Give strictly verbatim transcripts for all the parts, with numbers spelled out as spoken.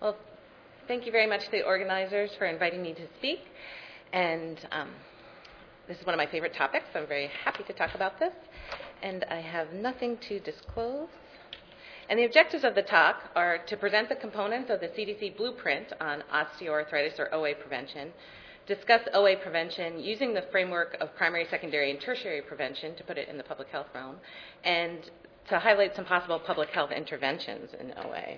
Well, thank you very much to the organizers for inviting me to speak. And um, this is one of my favorite topics. I'm very happy to talk about this. And I have nothing to disclose. And the objectives of the talk are to present the components of the C D C blueprint on osteoarthritis or O A prevention, discuss O A prevention using the framework of primary, secondary, and tertiary prevention to put it in the public health realm, and to highlight some possible public health interventions in O A.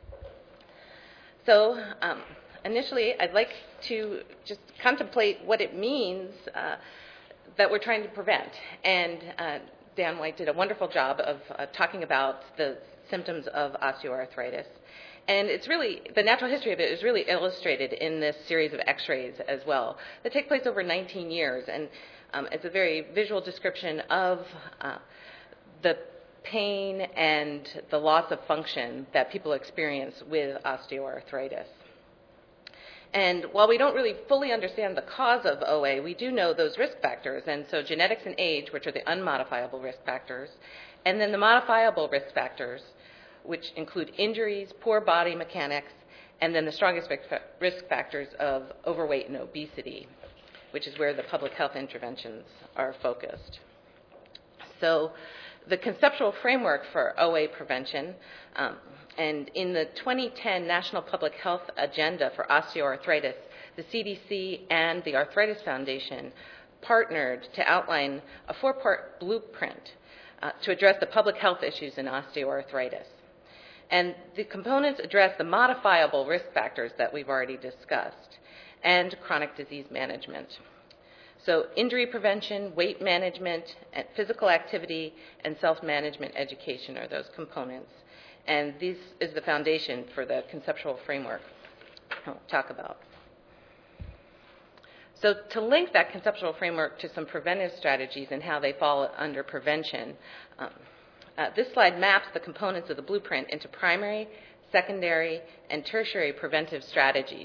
So um, initially, I'd like to just contemplate what it means uh, that we're trying to prevent. And uh, Dan White did a wonderful job of uh, talking about the symptoms of osteoarthritis. And it's really, the natural history of it is really illustrated in this series of x-rays as well that take place over nineteen years. And um, it's a very visual description of uh, the pain and the loss of function that people experience with osteoarthritis. And while we don't really fully understand the cause of O A, we do know those risk factors. And so genetics and age, which are the unmodifiable risk factors, and then the modifiable risk factors, which include injuries, poor body mechanics, and then the strongest risk factors of overweight and obesity, which is where the public health interventions are focused. So the conceptual framework for O A prevention, um, and in the twenty ten National Public Health Agenda for Osteoarthritis, the C D C and the Arthritis Foundation partnered to outline a four-part blueprint uh, to address the public health issues in osteoarthritis. And the components address the modifiable risk factors that we've already discussed and chronic disease management. So injury prevention, weight management, and physical activity, and self-management education are those components. And this is the foundation for the conceptual framework I'll talk about. So to link that conceptual framework to some preventive strategies and how they fall under prevention, um, uh, this slide maps the components of the blueprint into primary, secondary, and tertiary preventive strategies.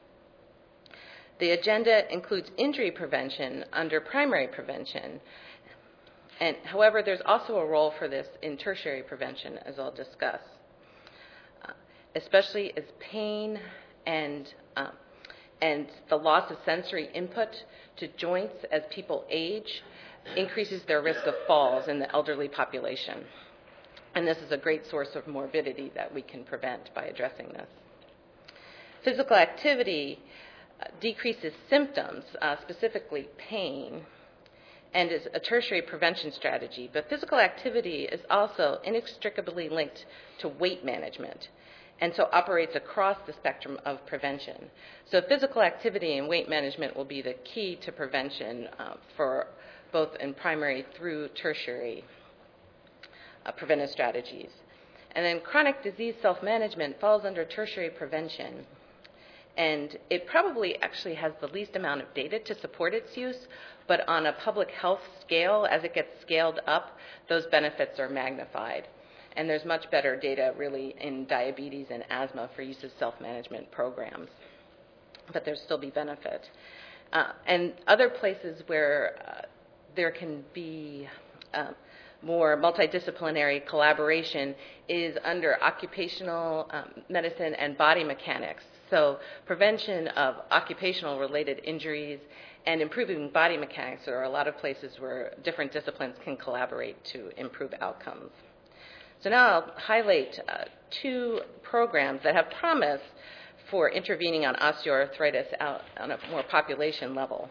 The agenda includes injury prevention under primary prevention. And however, there's also a role for this in tertiary prevention, as I'll discuss, uh, especially as pain and, um, and the loss of sensory input to joints as people age increases their risk of falls in the elderly population. And this is a great source of morbidity that we can prevent by addressing this. Physical activity Uh, decreases symptoms, uh, specifically pain, and is a tertiary prevention strategy. But physical activity is also inextricably linked to weight management, and so operates across the spectrum of prevention. So physical activity and weight management will be the key to prevention uh, for both in primary through tertiary uh, preventive strategies. And then chronic disease self-management falls under tertiary prevention. And it probably actually has the least amount of data to support its use, but on a public health scale, as it gets scaled up, those benefits are magnified. And there's much better data really in diabetes and asthma for use of self-management programs. But there'll still be benefit. Uh, and other places where uh, there can be uh, more multidisciplinary collaboration is under occupational um, medicine and body mechanics. So prevention of occupational-related injuries and improving body mechanics. There are a lot of places where different disciplines can collaborate to improve outcomes. So now I'll highlight uh, two programs that have promise for intervening on osteoarthritis out on a more population level.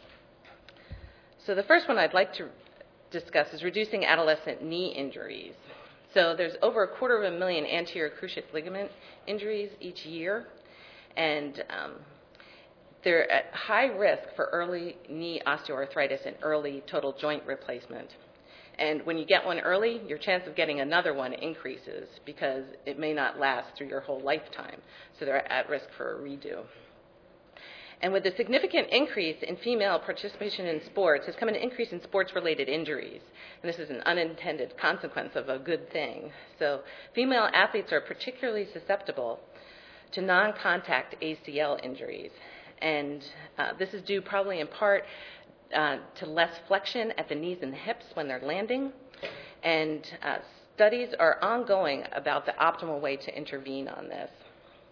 So the first one I'd like to discuss is reducing adolescent knee injuries. So there's over a quarter of a million anterior cruciate ligament injuries each year. And um, they're at high risk for early knee osteoarthritis and early total joint replacement. And when you get one early, your chance of getting another one increases because it may not last through your whole lifetime. So they're at risk for a redo. And with the significant increase in female participation in sports has come an increase in sports-related injuries. And this is an unintended consequence of a good thing. So female athletes are particularly susceptible to non-contact A C L injuries. And uh, this is due probably in part uh, to less flexion at the knees and the hips when they're landing. And uh, studies are ongoing about the optimal way to intervene on this.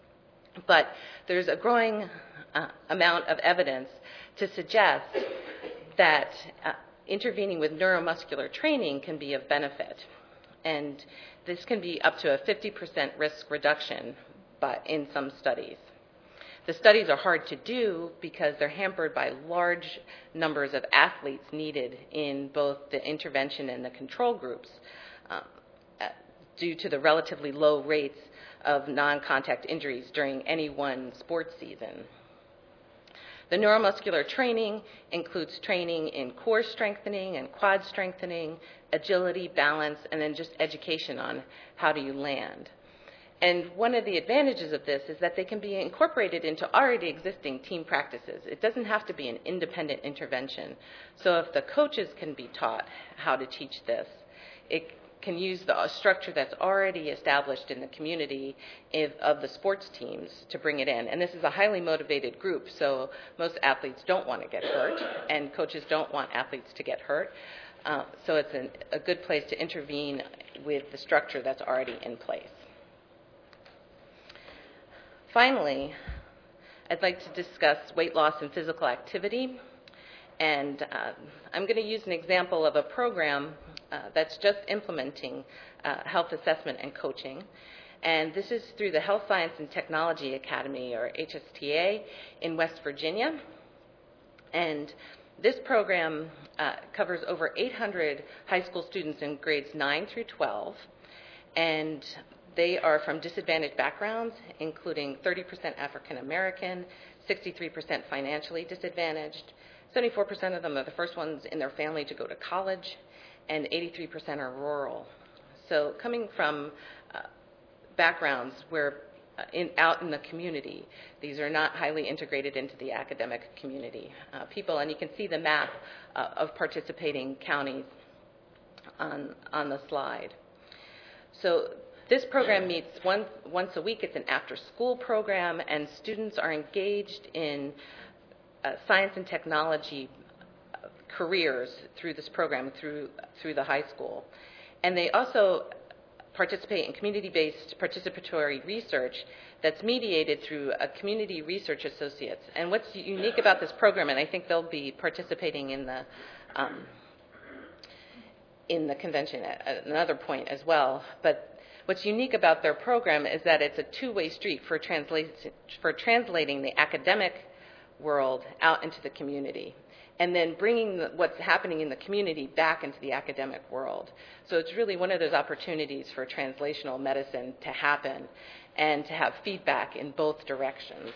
But there's a growing uh, amount of evidence to suggest that uh, intervening with neuromuscular training can be of benefit. And this can be up to a fifty percent risk reduction but in some studies. The studies are hard to do because they're hampered by large numbers of athletes needed in both the intervention and the control groups um, uh, due to the relatively low rates of non-contact injuries during any one sports season. The neuromuscular training includes training in core strengthening and quad strengthening, agility, balance, and then just education on how do you land. And one of the advantages of this is that they can be incorporated into already existing team practices. It doesn't have to be an independent intervention. So if the coaches can be taught how to teach this, it can use the structure that's already established in the community if, of the sports teams to bring it in. And this is a highly motivated group, so most athletes don't want to get hurt, and coaches don't want athletes to get hurt. Uh, so it's an, a good place to intervene with the structure that's already in place. Finally, I'd like to discuss weight loss and physical activity. And uh, I'm going to use an example of a program uh, that's just implementing uh, health assessment and coaching. And this is through the Health Science and Technology Academy, or H S T A, in West Virginia. And this program uh, covers over eight hundred high school students in grades nine through twelve. And they are from disadvantaged backgrounds, including thirty percent African American, sixty-three percent financially disadvantaged, seventy-four percent of them are the first ones in their family to go to college, and eighty-three percent are rural. So coming from uh, backgrounds where uh, in, out in the community, these are not highly integrated into the academic community uh, people, and you can see the map uh, of participating counties on, on the slide. So this program meets once, once a week. It's an after-school program, and students are engaged in uh, science and technology careers through this program, through, through the high school. And they also participate in community-based participatory research that's mediated through a community research associates. And what's unique about this program, and I think they'll be participating in the um, in the convention at another point as well, but what's unique about their program is that it's a two-way street for, transla- for translating the academic world out into the community, and then bringing the, what's happening in the community back into the academic world. So it's really one of those opportunities for translational medicine to happen and to have feedback in both directions.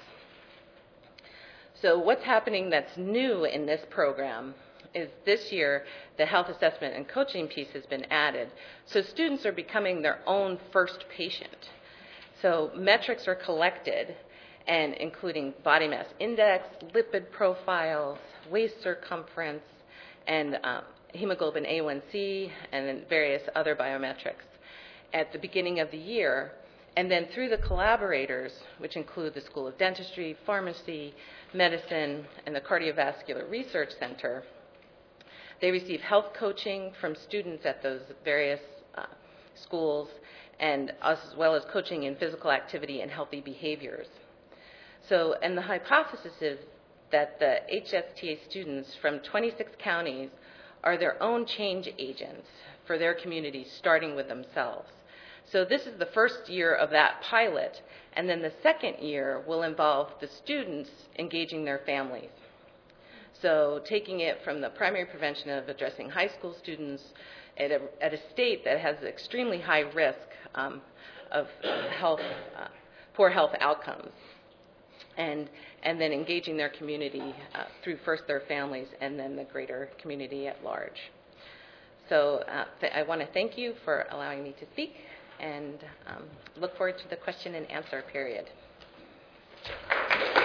So what's happening that's new in this program is this year the health assessment and coaching piece has been added. So students are becoming their own first patient. So metrics are collected, and including body mass index, lipid profiles, waist circumference, and um, hemoglobin A one C, and then various other biometrics at the beginning of the year. And then through the collaborators, which include the School of Dentistry, Pharmacy, Medicine, and the Cardiovascular Research Center, they receive health coaching from students at those various uh, schools, and as well as coaching in physical activity and healthy behaviors. So, and the hypothesis is that the H S T A students from twenty-six counties are their own change agents for their communities, starting with themselves. So this is the first year of that pilot, and then the second year will involve the students engaging their families. So taking it from the primary prevention of addressing high school students at a, at a state that has extremely high risk um, of health, uh, poor health outcomes, and, and then engaging their community uh, through first their families and then the greater community at large. So uh, th- I want to thank you for allowing me to speak, and um, look forward to the question and answer period.